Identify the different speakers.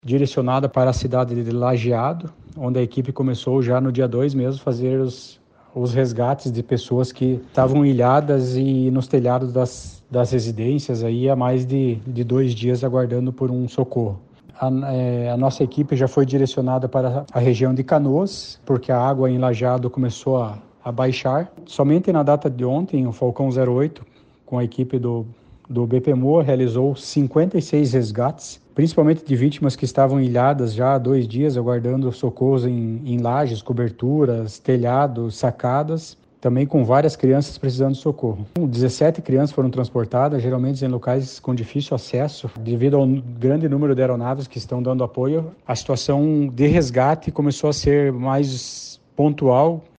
Speaker 1: direcionada para a cidade de Lajeado, onde a equipe começou já no dia 2 mesmo fazer os resgates de pessoas que estavam ilhadas e nos telhados das residências aí há mais de 2 dias aguardando por um socorro. A nossa equipe já foi direcionada para a região de Canoas, porque a água em Lajeado começou a baixar. Somente na data de ontem, o Falcão 08, com a equipe do BPMOA, realizou 56 resgates, principalmente de vítimas que estavam ilhadas já há 2 dias, aguardando socorros em lajes, coberturas, telhados, sacadas, também com várias crianças precisando de socorro. 17 crianças foram transportadas, geralmente em locais com difícil acesso, devido ao grande número de aeronaves que estão dando apoio. A situação de resgate começou a ser mais pontual